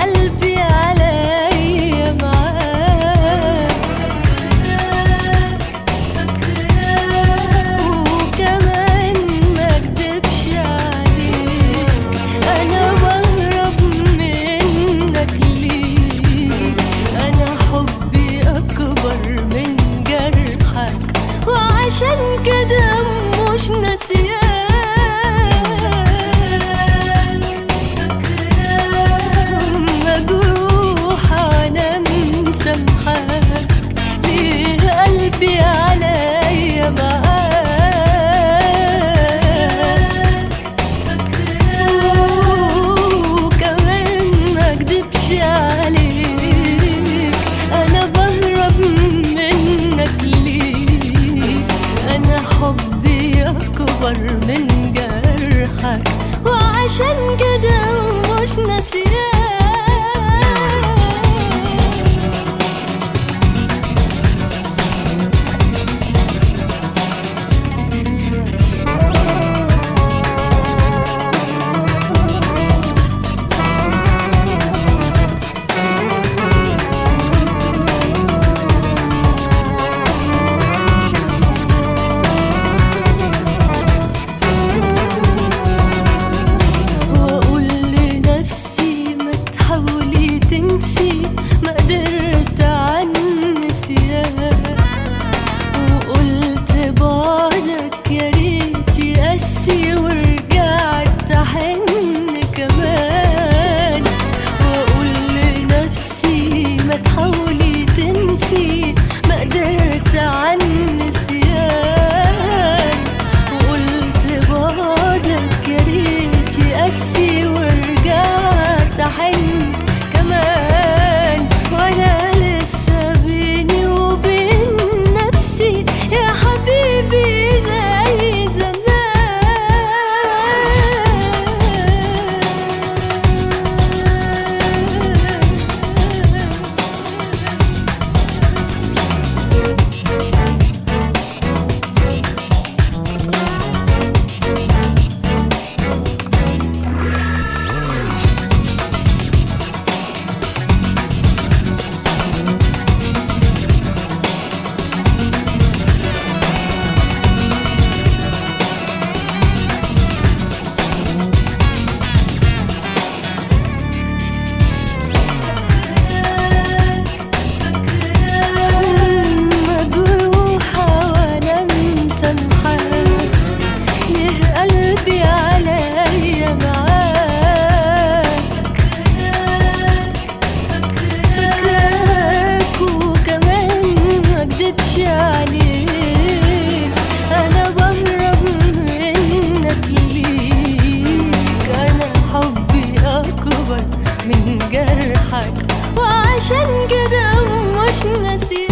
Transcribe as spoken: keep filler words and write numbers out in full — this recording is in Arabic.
قلبي عليا معاك. وكمان ما اكدبش عليك، انا بهرب منك ليك. انا حبي اكبر من جرحك، وعشان كده مش ناسياك. مجروحة انا مسامحاك، ليه قلبي عليا معاك. وكمان ما اكدبش عليك، انا بهرب منك ليك. انا حبي اكبر من جرحك، وعشان كده مش ناسياك. واقول لنفسي ما تحاولي تنسي، ما قدرت عن نسيان. وقلت بعدك يا ريت يقسي، ورجعت احن كمان. واقول لنفسي ما تحاولي تنسي، ما قدرت عن نسيان. وقلت بعدك يا ريت يقسي، ورجعت احن كمان. وانا لسه بيني وبين نفسي يا حبيبي زي مجروحة وانا مسامحاك، ليه قلبي عليا معاك. فاكراك وكمان ما اكدبش عليك، انا بهرب منك ليك. انا حبي اكبر من جرحك، وعشان كده مش ناسياك.